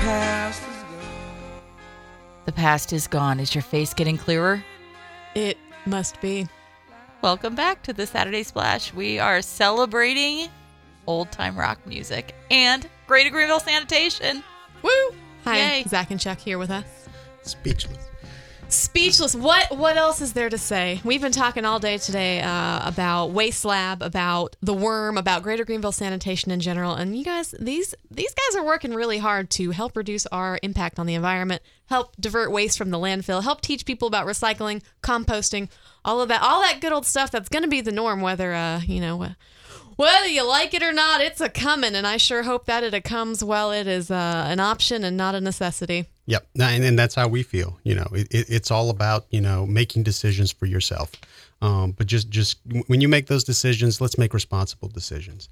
past is gone. The past is gone. Is your face getting clearer? It must be. Welcome back to the Saturday Splash. We are celebrating old-time rock music and Greater Greenville Sanitation. Woo! Hi, Yay. Zach and Chuck here with us. Speechless. Speechless. What else is there to say? We've been talking all day today about Waste Lab, about the worm, about Greater Greenville Sanitation in general. And you guys, these guys are working really hard to help reduce our impact on the environment, help divert waste from the landfill, help teach people about recycling, composting, all of that, all that good old stuff that's going to be the norm, whether you like it or not, it's a coming. And I sure hope that it comes while it is an option and not a necessity. Yep. And that's how we feel. It's all about, making decisions for yourself. But just when you make those decisions, let's make responsible decisions.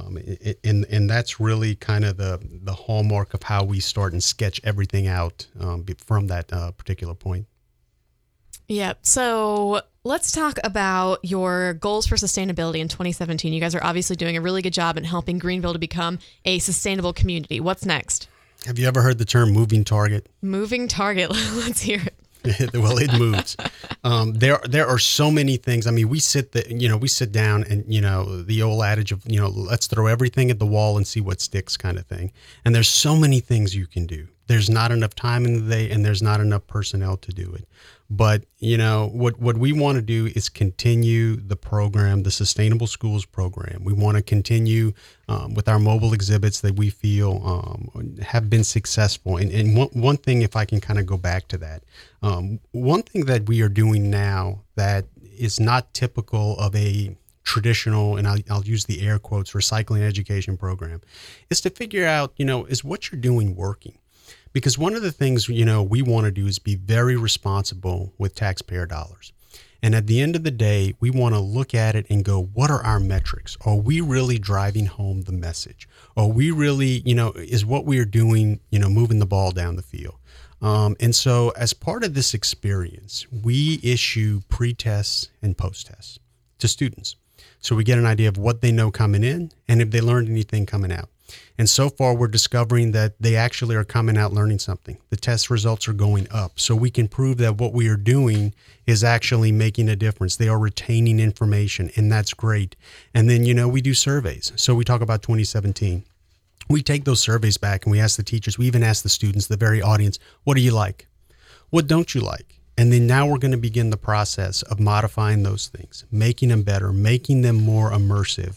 And that's really kind of the hallmark of how we start and sketch everything out from that particular point. Yep. So let's talk about your goals for sustainability in 2017. You guys are obviously doing a really good job in helping Greenville to become a sustainable community. What's next? Have you ever heard the term moving target? Moving target. Let's hear it. Well, it moves. There are so many things. I mean, we sit down and, the old adage of, let's throw everything at the wall and see what sticks kind of thing. And there's so many things you can do. There's not enough time in the day and there's not enough personnel to do it. But, what we want to do is continue the program, the Sustainable Schools program. We want to continue with our mobile exhibits that we feel have been successful. And one thing, if I can kind of go back to that, one thing that we are doing now that is not typical of a traditional, and I'll use the air quotes, recycling education program, is to figure out, is what you're doing working? Because one of the things, we want to do is be very responsible with taxpayer dollars. And at the end of the day, we want to look at it and go, what are our metrics? Are we really driving home the message? Are we really, is what we are doing, moving the ball down the field? And so as part of this experience, we issue pre-tests and post-tests to students. So we get an idea of what they know coming in and if they learned anything coming out. And so far, we're discovering that they actually are coming out learning something. The test results are going up. So we can prove that what we are doing is actually making a difference. They are retaining information, and that's great. And then, we do surveys. So we talk about 2017. We take those surveys back and we ask the teachers, we even ask the students, the very audience, what do you like? What don't you like? And then now we're going to begin the process of modifying those things, making them better, making them more immersive.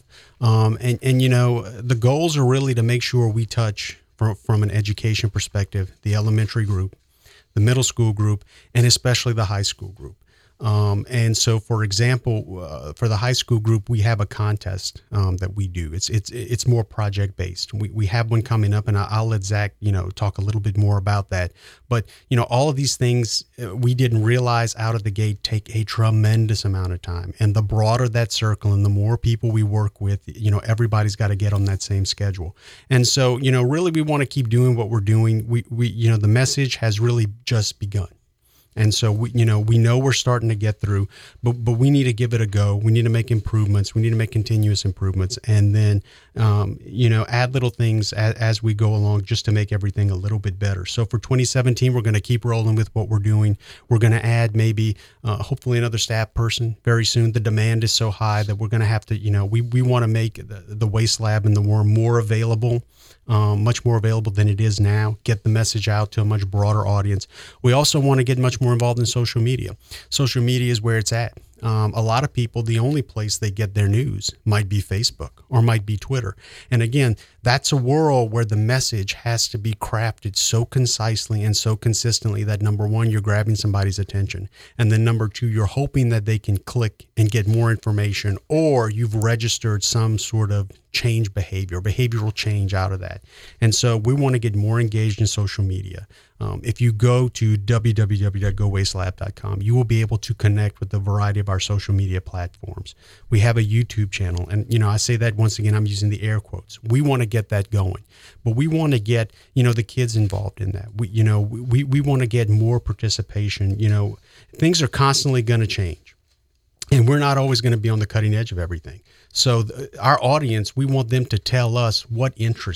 The goals are really to make sure we touch from an education perspective, the elementary group, the middle school group, and especially the high school group. And so, for example, for the high school group, we have a contest that we do. It's more project based. We have one coming up, and I'll let Zach talk a little bit more about that. But all of these things we didn't realize out of the gate take a tremendous amount of time. And the broader that circle, and the more people we work with, everybody's got to get on that same schedule. And so really we want to keep doing what we're doing. We the message has really just begun. And so we know we're starting to get through, but we need to give it a go. We need to make improvements. We need to make continuous improvements, and then add little things as we go along, just to make everything a little bit better. So for 2017, we're going to keep rolling with what we're doing. We're going to add maybe hopefully another staff person very soon. The demand is so high that we're going to have to we want to make the Waste Lab and the worm more available. Much more available than it is now, get the message out to a much broader audience. We also want to get much more involved in social media. Social media is where it's at. A lot of people, the only place they get their news might be Facebook or might be Twitter. And again, that's a world where the message has to be crafted so concisely and so consistently that, number one, you're grabbing somebody's attention. And then number two, you're hoping that they can click and get more information, or you've registered some sort of behavioral change out of that. And so we want to get more engaged in social media. If you go to www.gowasteLab.com, you will be able to connect with a variety of our social media platforms. We have a YouTube channel, and I say that once again, I'm using the air quotes. We want to get that going, but we want to get the kids involved in that. We want to get more participation. Things are constantly going to change, and we're not always going to be on the cutting edge of everything. So our audience, we want them to tell us what interests you.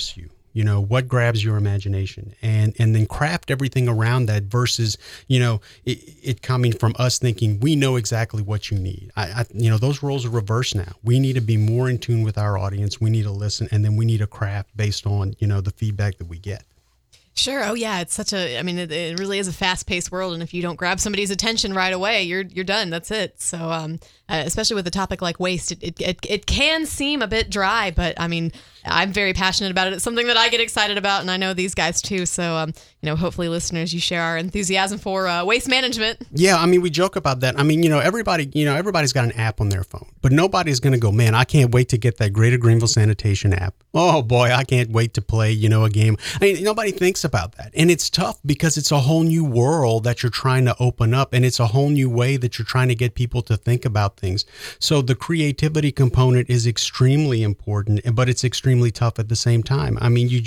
You know, what grabs your imagination, and then craft everything around that versus, you know, it coming from us thinking we know exactly what you need. You know, those roles are reversed now. We need to be more in tune with our audience. We need to listen, and then we need to craft based on, you know, the feedback that we get. Sure. Oh, yeah. It's such a, I mean, it really is a fast-paced world. And if you don't grab somebody's attention right away, you're done. That's it. So, especially with a topic like waste, it can seem a bit dry, but I mean, I'm very passionate about it. It's something that I get excited about, and I know these guys too. So, you know, hopefully listeners, you share our enthusiasm for waste management. Yeah. I mean, we joke about that. I mean, you know, everybody's got an app on their phone, but nobody's going to go, man, I can't wait to get that Greater Greenville Sanitation app. Oh boy, I can't wait to play, you know, a game. I mean, nobody thinks about that. And it's tough because it's a whole new world that you're trying to open up, and it's a whole new way that you're trying to get people to think about things. So the creativity component is extremely important, but it's extremely tough at the same time. I mean,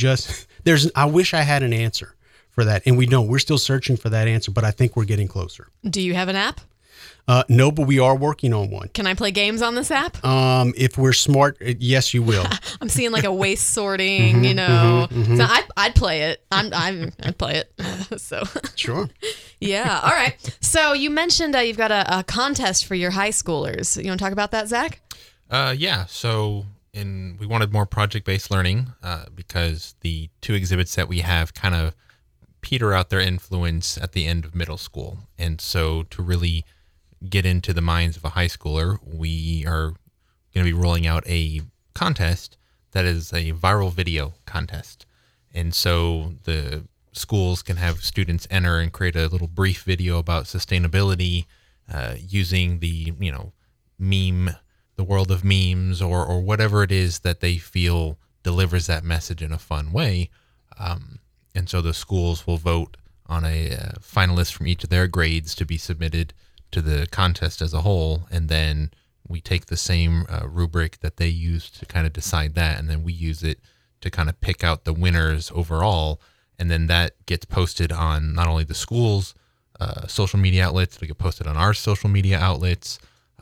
I wish I had an answer for that, and we don't. We're still searching for that answer, but I think we're getting closer. Do you have an app? No, but we are working on one. Can I play games on this app? If we're smart, yes, you will. I'm seeing like a waste sorting, you know. So I'd play it. I'd play it. So Sure. Yeah. All right. So you mentioned you've got a contest for your high schoolers. You want to talk about that, Zach? Yeah. So we wanted more project-based learning because the two exhibits that we have kind of peter out their influence at the end of middle school. And so to really get into the minds of a high schooler, we are going to be rolling out a contest that is a viral video contest. And so the schools can have students enter and create a little brief video about sustainability using the, you know, the world of memes or whatever it is that they feel delivers that message in a fun way. And so the schools will vote on a finalist from each of their grades to be submitted to the contest as a whole, and then we take the same rubric that they use to kind of decide that, and then we use it to kind of pick out the winners overall, and then that gets posted on not only the school's social media outlets, it'll get posted on our social media outlets.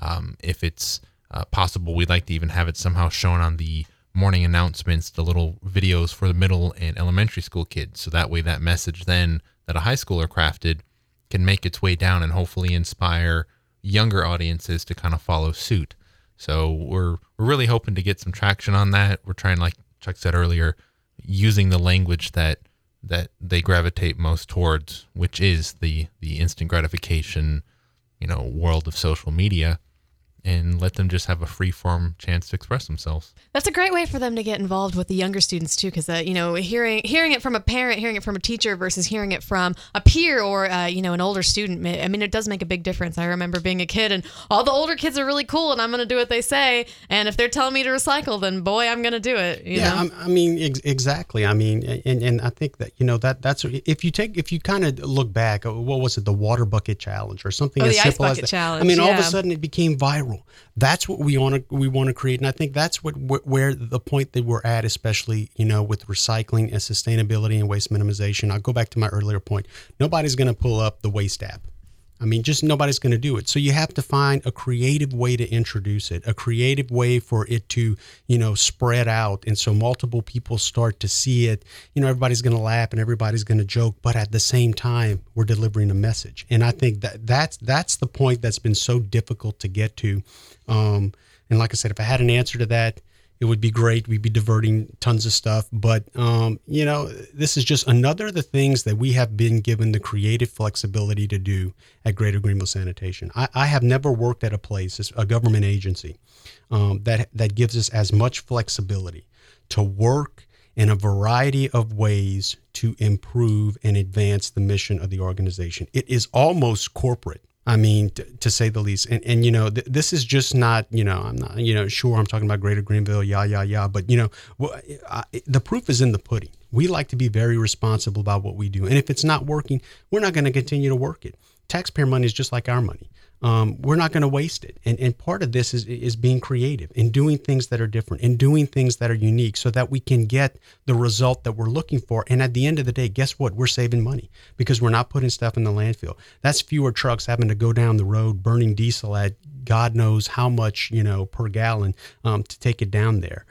If it's possible, we'd like to even have it somehow shown on the morning announcements, the little videos for the middle and elementary school kids, so that way that message then that a high schooler crafted can make its way down and hopefully inspire younger audiences to kind of follow suit. So we're really hoping to get some traction on that. We're trying, like Chuck said earlier, using the language that they gravitate most towards, which is the instant gratification, you know, world of social media, and let them just have a free-form chance to express themselves. That's a great way for them to get involved with the younger students too, because you know, hearing it from a parent, hearing it from a teacher versus hearing it from a peer or you know, an older student. I mean, it does make a big difference. I remember being a kid, and all the older kids are really cool, and I'm going to do what they say. And if they're telling me to recycle, then boy, I'm going to do it. You know? I mean, exactly. I mean, and I think that, you know, that's if you kind of look back, what was it, the water bucket challenge or something as the simple ice as bucket that. challenge. I mean, all of a yeah. sudden it became viral. That's what we want to create, and I think that's where the point that we're at, especially, you know, with recycling and sustainability and waste minimization. I'll go back to my earlier point. Nobody's going to pull up the waste app. I mean, just nobody's going to do it. So you have to find a creative way to introduce it, a creative way for it to, you know, spread out. And so multiple people start to see it. You know, everybody's going to laugh and everybody's going to joke, but at the same time, we're delivering a message. And I think that's the point that's been so difficult to get to. And like I said, if I had an answer to that, it would be great. We'd be diverting tons of stuff. But, you know, this is just another of the things that we have been given the creative flexibility to do at Greater Greenville Sanitation. I have never worked at a place, a government agency, that gives us as much flexibility to work in a variety of ways to improve and advance the mission of the organization. It is almost corporate. I mean, to say the least. And you know, this is just not, you know, I'm not, you know, sure, I'm talking about Greater Greenville, but, you know, the proof is in the pudding. We like to be very responsible about what we do. And if it's not working, we're not going to continue to work it. Taxpayer money is just like our money. we're not going to waste it. And part of this is being creative and doing things that are different and doing things that are unique so that we can get the result that we're looking for. And at the end of the day, guess what? We're saving money because we're not putting stuff in the landfill. That's fewer trucks having to go down the road burning diesel at God knows how much, per gallon to take it down there.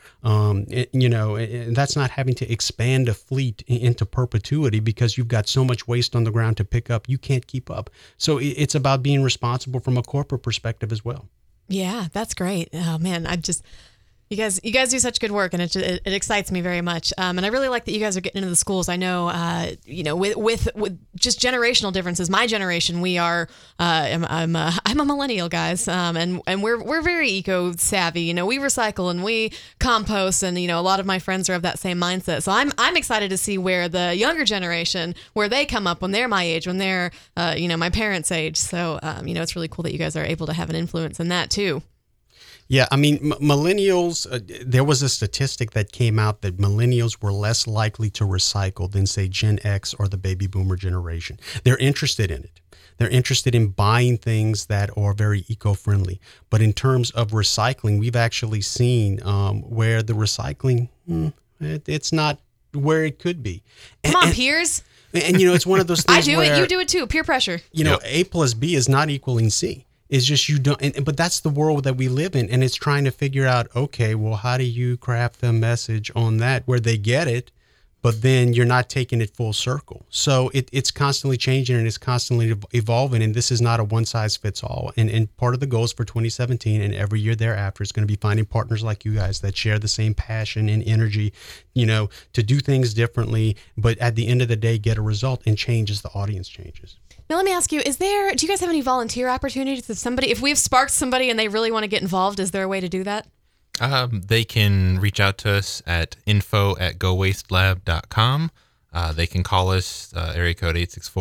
And that's not having to expand a fleet into perpetuity because you've got so much waste on the ground to pick up. You can't keep up. So it's about being responsible from a corporate perspective as well. Yeah, that's great. Oh man, you guys do such good work, and it excites me very much. And I really like that you guys are getting into the schools. I know, with just generational differences. My generation, we are. I'm a millennial, guys, and we're very eco savvy. We recycle and we compost, and a lot of my friends are of that same mindset. So I'm excited to see where the younger generation, where they come up when they're my age, when they're my parents' age. So it's really cool that you guys are able to have an influence in that too. Yeah, I mean, millennials, there was a statistic that came out that millennials were less likely to recycle than, say, Gen X or the baby boomer generation. They're interested in it. They're interested in buying things that are very eco-friendly. But in terms of recycling, we've actually seen where the recycling, it's not where it could be. Come on, peers. And, it's one of those things I do where, it. You do it too. Peer pressure. A plus B is not equaling C. It's just you don't, but that's the world that we live in, and it's trying to figure out, okay, well, how do you craft the message on that where they get it, but then you're not taking it full circle. So it's constantly changing and it's constantly evolving, and this is not a one size fits all. And part of the goals for 2017 and every year thereafter is going to be finding partners like you guys that share the same passion and energy, to do things differently, but at the end of the day, get a result and change as the audience changes. Now, let me ask you, do you guys have any volunteer opportunities? If we've sparked somebody and they really want to get involved, is there a way to do that? They can reach out to us at info@gowastelab.com. They can call us, area code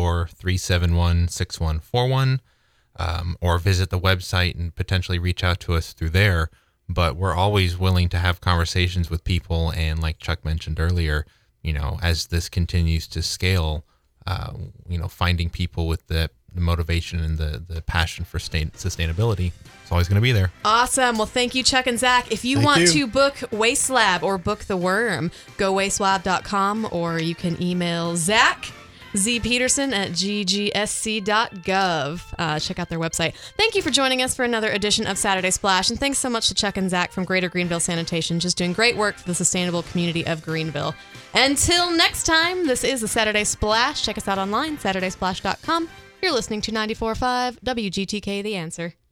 864-371-6141, or visit the website and potentially reach out to us through there. But we're always willing to have conversations with people. And like Chuck mentioned earlier, as this continues to scale, finding people with the motivation and the passion for sustainability, it's always going to be there. Awesome. Well, thank you, Chuck and Zach. If you want to book Waste Lab or book The Worm, go wastelab.com, or you can email Zach, zpeterson at ggsc.gov. Check out their website. Thank you for joining us for another edition of Saturday Splash, and thanks so much to Chuck and Zach from Greater Greenville Sanitation, just doing great work for the sustainable community of Greenville. Until next time, this is the Saturday Splash. Check us out online, SaturdaySplash.com. You're listening to 94.5 WGTK The Answer.